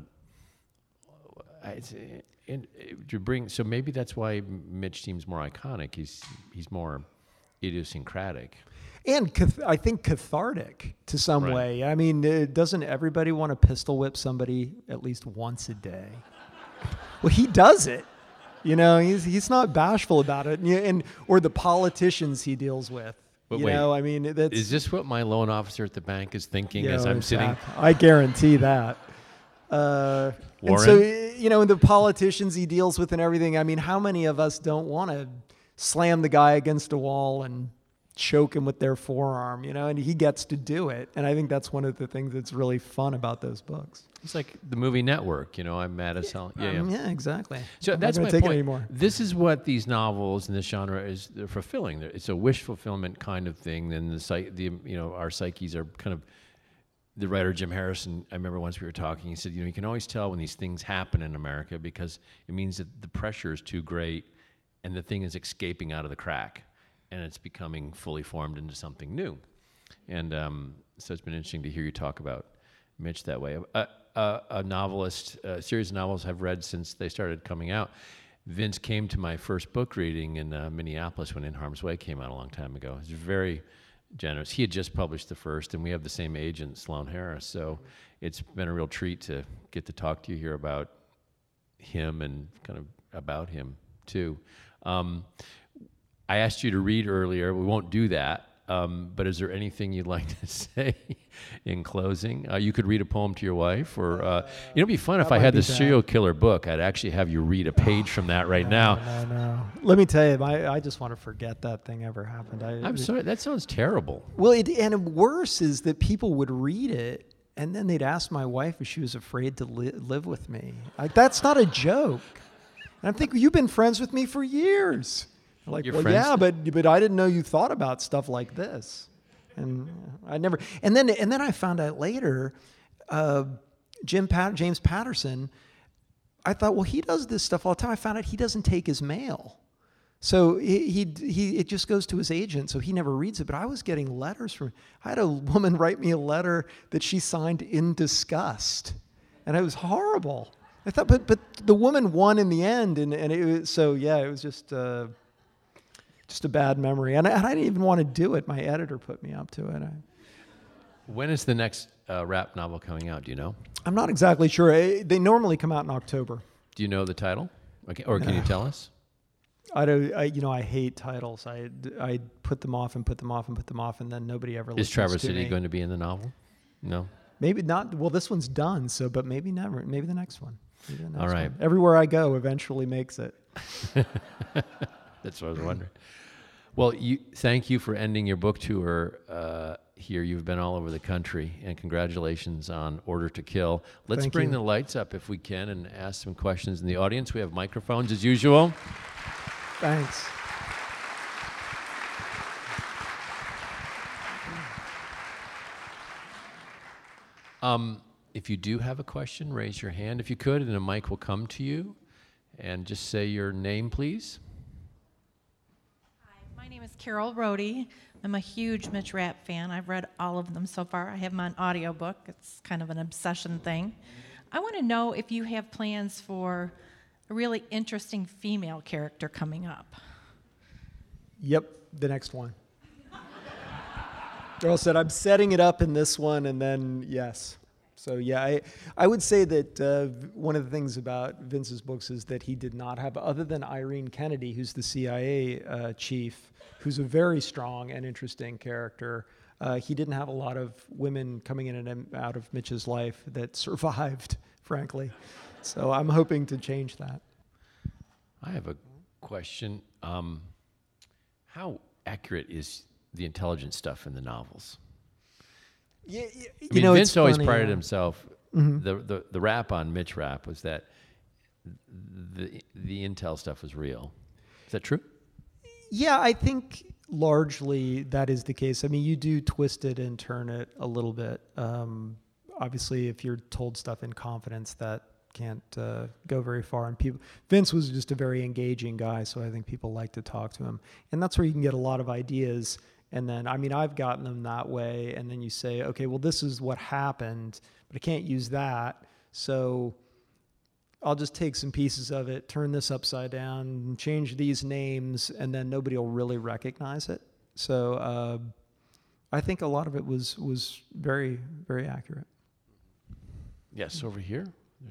to bring. So maybe that's why Mitch seems more iconic. He's more idiosyncratic. And I think cathartic to some way. I mean, doesn't everybody want to pistol whip somebody at least once a day? Well, he does it. You know, he's not bashful about it, or the politicians he deals with. But you wait, know, I mean, is this what my loan officer at the bank is thinking as I'm sitting? I guarantee that. And so, you know, the politicians he deals with and everything. I mean, how many of us don't want to slam the guy against a wall and choke him with their forearm, you know, and he gets to do it. And I think that's one of the things that's really fun about those books. It's like the movie Network, you know, I'm mad as hell. Yeah, exactly. So that's my point. This is what these novels in this genre is, they're fulfilling. It's a wish fulfillment kind of thing. And our psyches are kind of, the writer Jim Harrison, I remember once we were talking, he said, you know, you can always tell when these things happen in America because it means that the pressure is too great and the thing is escaping out of the crack. And it's becoming fully formed into something new. And so it's been interesting to hear you talk about Mitch that way. A novelist, a series of novels I've read since they started coming out. Vince came to my first book reading in Minneapolis when In Harm's Way came out a long time ago. He was very generous. He had just published the first, and we have the same agent, Sloan Harris. So it's been a real treat to get to talk to you here about him and kind of about him, too. I asked you to read earlier. We won't do that. But is there anything you'd like to say in closing? You could read a poem to your wife, or it'd be fun if I had the serial killer book. I'd actually have you read a page from that right now. No. Let me tell you, I just want to forget that thing ever happened. I'm sorry, that sounds terrible. Well, and worse is that people would read it, and then they'd ask my wife if she was afraid to live with me. Like, that's not a joke. And I'm thinking, you've been friends with me for years. Like, well, yeah, but I didn't know you thought about stuff like this, and I never. And then I found out later, James Patterson. I thought, well, he does this stuff all the time. I found out he doesn't take his mail, so it just goes to his agent. So he never reads it. But I was getting letters from. I had a woman write me a letter that she signed in disgust, and it was horrible. I thought, but the woman won in the end, and it was, so yeah, it was just. just a bad memory. And I didn't even want to do it. My editor put me up to it. When is the next rap novel coming out? Do you know? I'm not exactly sure. They normally come out in October. Do you know the title? Okay, or can you tell us? I hate titles. I put them off and put them off and put them off, and then nobody ever listens to me. Is Traverse City going to be in the novel? No. Maybe not. Well, this one's done, but maybe never. Maybe the next one. All right. One. Everywhere I go eventually makes it. That's what I was wondering. Well, thank you for ending your book tour here. You've been all over the country, and congratulations on Order to Kill. Let's bring the lights up if we can and ask some questions in the audience. We have microphones as usual. Thanks. If you do have a question, raise your hand if you could, and a mic will come to you. And just say your name, please. Hi, my name is Carol Rohde. I'm a huge Mitch Rapp fan. I've read all of them so far. I have them on audiobook. It's kind of an obsession thing. I want to know if you have plans for a really interesting female character coming up. Yep, the next one. Earl said, I'm setting it up in this one, and then yes. So yeah, I would say that one of the things about Vince's books is that he did not have, other than Irene Kennedy, who's the CIA chief, who's a very strong and interesting character, he didn't have a lot of women coming in and out of Mitch's life that survived, frankly. So I'm hoping to change that. I have a question. How accurate is the intelligence stuff in the novels? Yeah, Vince always prided himself. The rap on Mitch Rapp was that the intel stuff was real. Is that true? Yeah, I think largely that is the case. I mean, you do twist it and turn it a little bit. Obviously, if you're told stuff in confidence, that can't go very far. And Vince was just a very engaging guy, so I think people like to talk to him. And that's where you can get a lot of ideas. And then, I've gotten them that way. And then you say, okay, well, this is what happened, but I can't use that. So I'll just take some pieces of it, turn this upside down, change these names, and then nobody will really recognize it. So I think a lot of it was very, very accurate. Yes, over here.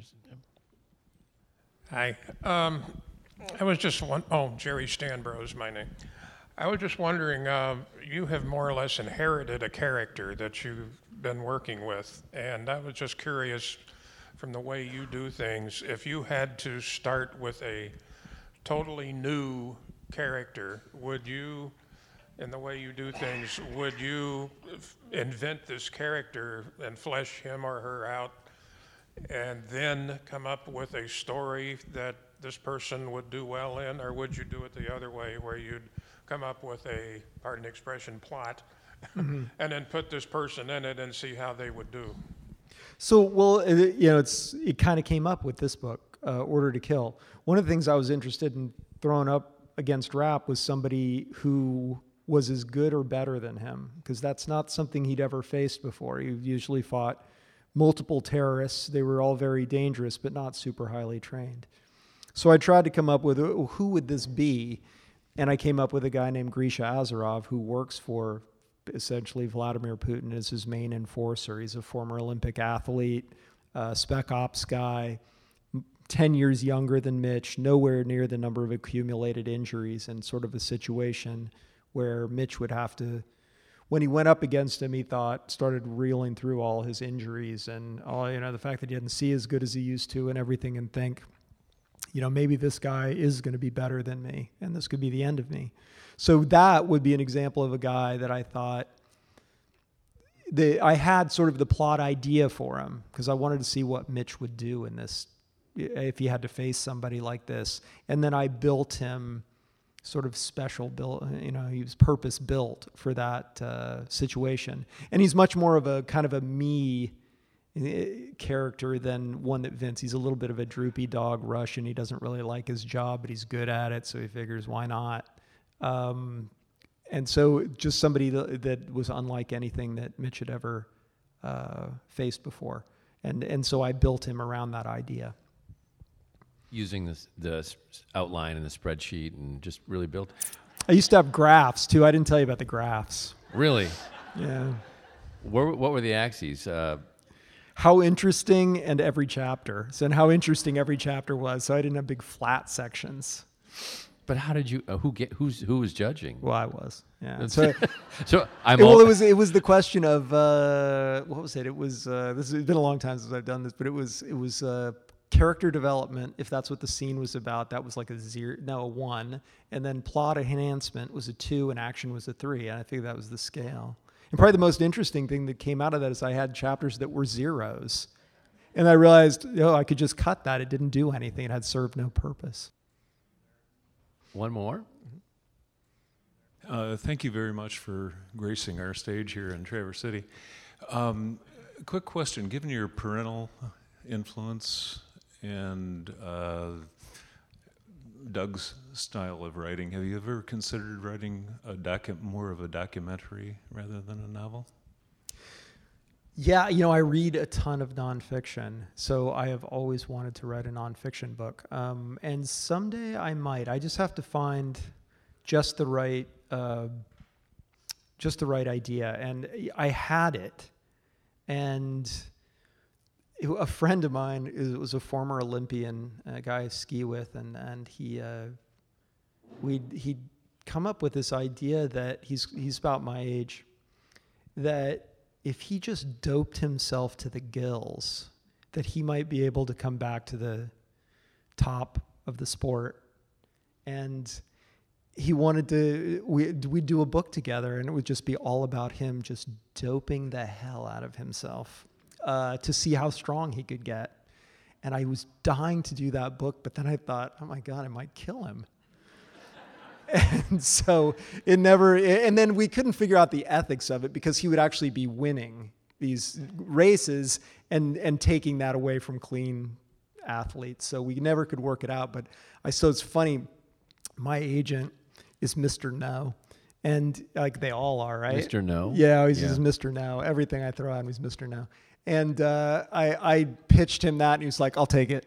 Hi. I was just Jerry Stanbro is my name. I was just wondering, you have more or less inherited a character that you've been working with, and I was just curious, from the way you do things, if you had to start with a totally new character, would you, in the way you do things, would you invent this character and flesh him or her out, and then come up with a story that this person would do well in, or would you do it the other way, where you'd come up with a, pardon the expression, plot, and then put this person in it and see how they would do? So, well, it kind of came up with this book, Order to Kill. One of the things I was interested in throwing up against Rapp was somebody who was as good or better than him, because that's not something he'd ever faced before. He usually fought multiple terrorists. They were all very dangerous, but not super highly trained. So I tried to come up with, who would this be? And I came up with a guy named Grisha Azarov, who works for essentially Vladimir Putin as his main enforcer. He's a former Olympic athlete, spec ops guy, 10 years younger than Mitch, nowhere near the number of accumulated injuries, and sort of a situation where Mitch would have to, when he went up against him, he started reeling through all his injuries and all, the fact that he didn't see as good as he used to and everything, and think, maybe this guy is going to be better than me, and this could be the end of me. So that would be an example of a guy that I thought I had sort of the plot idea for him, because I wanted to see what Mitch would do in this, if he had to face somebody like this. And then I built him sort of special built, he was purpose built for that situation. And he's much more of a kind of a me character than one that Vince. He's a little bit of a droopy dog Russian. He doesn't really like his job, but he's good at it, so he figures, why not? And so just somebody that was unlike anything that Mitch had ever faced before. And so I built him around that idea. Using the outline and the spreadsheet and just really built? I used to have graphs too. I didn't tell you about the graphs. Really? Yeah. What were the axes? How interesting and every chapter. So, and how interesting every chapter was. So I didn't have big flat sections. But how did you? Who was judging? Well, I was. Yeah. So, it was the question of what was it? It was this has been a long time since I've done this, but it was character development. If that's what the scene was about, that was like a 1, and then plot enhancement was a 2, and action was a 3. And I think that was the scale. And probably the most interesting thing that came out of that is I had chapters that were 0s, and I realized I could just cut that. It didn't do anything. It had served no purpose. One more. Thank you very much for gracing our stage here in Traverse City. Quick question, given your parental influence and Doug's style of writing, have you ever considered writing more of a documentary rather than a novel? Yeah, I read a ton of nonfiction, so I have always wanted to write a nonfiction book. And someday I might. I just have to find just the right idea. And I had it, and a friend of mine was a former Olympian, a guy I ski with, and he'd come up with this idea that he's about my age, that if he just doped himself to the gills, that he might be able to come back to the top of the sport. And he wanted we'd do a book together, and it would just be all about him just doping the hell out of himself to see how strong he could get. And I was dying to do that book, but then I thought, oh my God, I might kill him. And so and then we couldn't figure out the ethics of it, because he would actually be winning these races and taking that away from clean athletes. So we never could work it out. But so it's funny, my agent is Mr. No. And like they all are, right? Mr. No? Yeah, he's just Mr. No. Everything I throw at him is Mr. No. And I pitched him that, and he was like, I'll take it.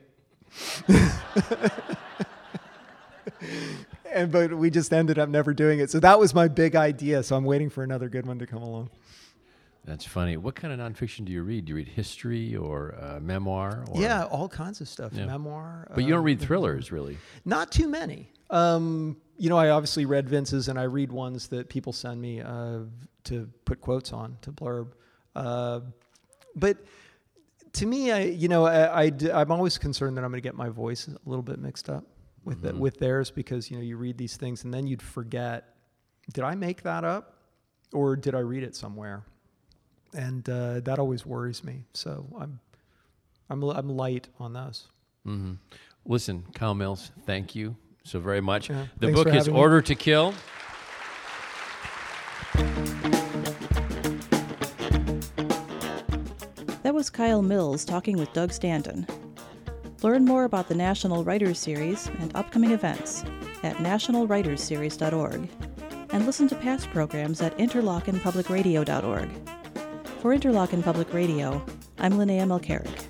But we just ended up never doing it. So that was my big idea. So I'm waiting for another good one to come along. That's funny. What kind of nonfiction do you read? Do you read history or memoir? Or? Yeah, all kinds of stuff. Yeah. Memoir. But you don't read thrillers, really? Not too many. I obviously read Vince's, and I read ones that people send me to put quotes on, to blurb. But to me, I'm always concerned that I'm going to get my voice a little bit mixed up with theirs, because you read these things and then you'd forget, did I make that up or did I read it somewhere? And that always worries me. So I'm light on those. Mm-hmm. Listen, Kyle Mills, thank you so very much. Yeah, the book is Order to Kill. That was Kyle Mills talking with Doug Stanton. Learn more about the National Writers Series and upcoming events at nationalwritersseries.org, and listen to past programs at interlockenpublicradio.org. For Interlochen Public Radio, I'm Linnea Melcherick.